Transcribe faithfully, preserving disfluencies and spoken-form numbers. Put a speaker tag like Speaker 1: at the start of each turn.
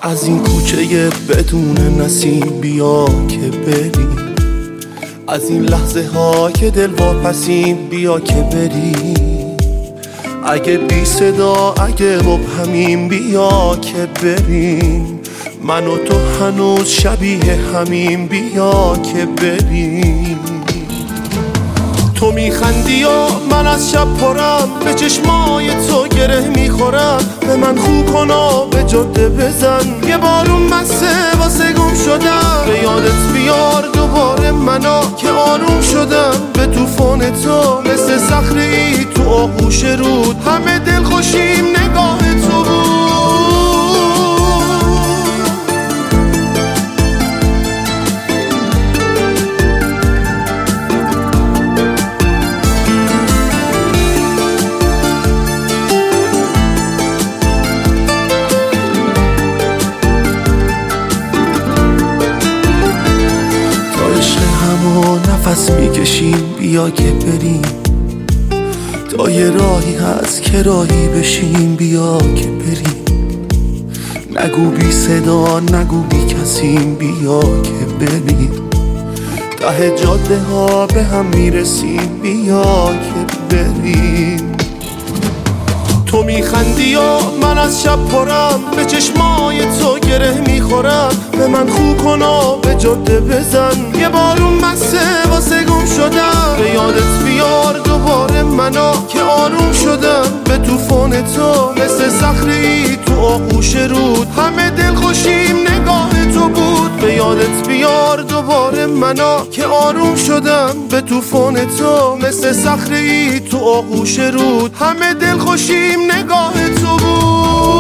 Speaker 1: از این کوچه بدون نسیم بیا که بریم، از این لحظه ها که دل واپسیم بیا که بریم. اگه بی صدا اگه مبهمیم بیا که بریم، من و تو هنوز شبیه همیم بیا که بریم. تو میخندی و من از شب پرم، به چشمای تو گره میخورم. به من خو کن و به جاده بزن، یه بارون بسه واسه گم شدم. به یادت بیار دوباره منو که آروم شدم به طوفان تو. مثل صخره‌ای تو آغوش رود، همه دل خوشیم نگاه تو بود. نفس میکشیم بیا که بریم، تا یه راهی هست که راهی بشیم بیا که بریم. نگو بی صدا نگو بی کسیم بیا که بریم. ته جاده ها به هم میرسیم بیا که بریم. تو میخندی و من از شب پرم، به چشمای تو گره میخورم. به من خو کن و به جاده بزن، یه بارون بسه واسه گم شدم. به یادت بیار دوباره منو که آروم شدم به طوفان تو. مثل صخره‌ای تو آغوش رود، همه دل خوشیم نگاه تو بود. به یادت بیار دوباره منو که آروم شدم به طوفان تو. مثل صخره‌ای تو آغوش رود، همه دل خوشیم نگاه تو بود.